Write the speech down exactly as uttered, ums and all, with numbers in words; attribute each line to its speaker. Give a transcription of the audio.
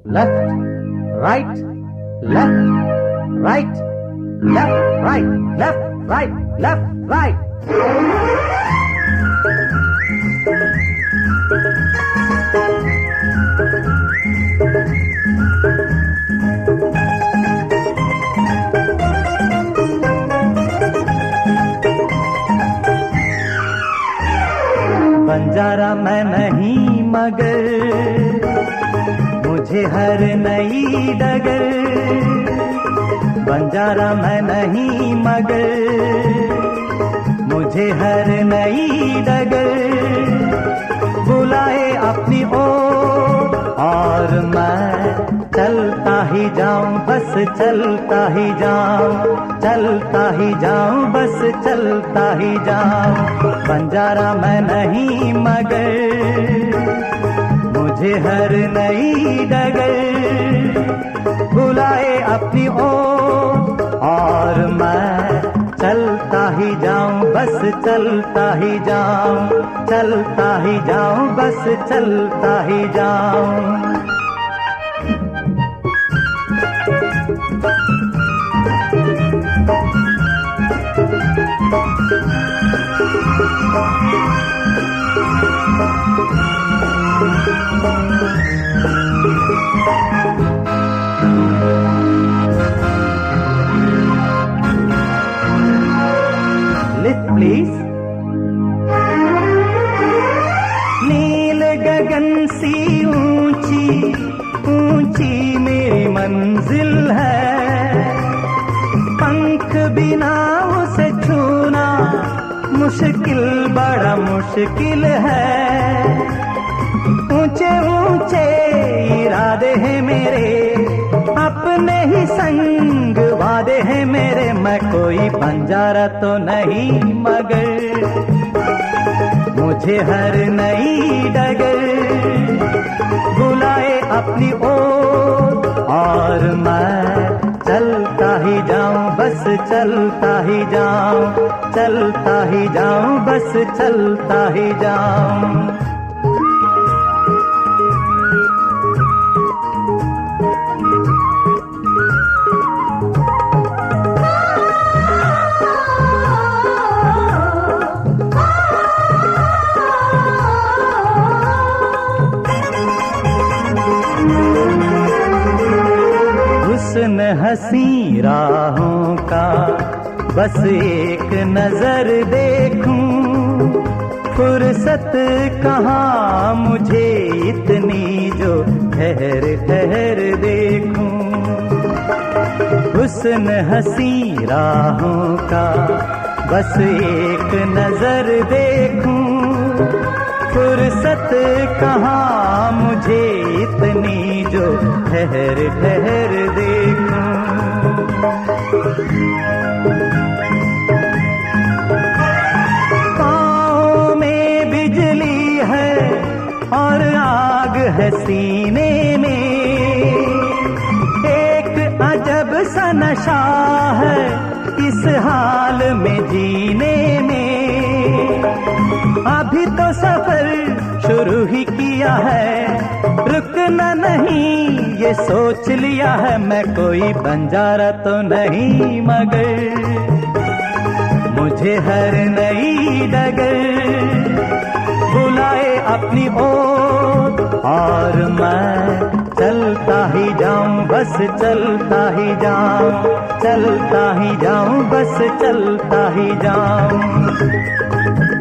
Speaker 1: Left, right, left, right, left, right, left, right, left, right. Banjara मैं नहीं मगर मुझे हर नई डगर, बंजारा मैं नहीं मगर मुझे हर नई डगर बुलाए अपनी ओर और मैं चलता ही जाऊं, बस चलता ही जाऊं, चलता ही जाऊं, बस चलता ही जाऊं। बंजारा मैं नहीं मगर मुझे हर नई डगर बुलाए अपनी ओर और मैं चलता ही जाऊं, बस चलता ही जाऊं, चलता ही जाऊं, बस चलता ही जाऊं। Lift please. नील गगन सी ऊंची ऊंची मेरी मंजिल है, पंख बिना उसे छूना मुश्किल बड़ा मुश्किल है। ऊंचे ऊंचे इरादे हैं मेरे, अपने ही संग वादे हैं मेरे। मैं कोई बंजारा तो नहीं मगर मुझे हर नई डगर बुलाए अपनी ओर और मैं चलता ही जाऊं, बस चलता ही जाऊं, चलता ही जाऊं, बस चलता ही जाऊं। हुस्न हसी राहों का बस एक नजर देखूं, फुर्सत कहाँ मुझे इतनी जो ठहर ठहर देखूं। हुस्न हसी राहों का बस एक नजर देखूं, फुर्सत कहाँ मुझे इतनी जो ठहर ठहर देखूं। पाँव में बिजली है और आग है सीने में, एक अजब सा नशा है इस हाल में जीने में। अभी तो सफर शुरू ही किया है, रुकना नहीं ये सोच लिया है। मैं कोई बंजारा तो नहीं मगर मुझे हर नई डगर बुलाए अपनी ओर और मैं चलता ही जाऊं, बस चलता ही जाऊं, चलता ही जाऊं, बस चलता ही जाऊं।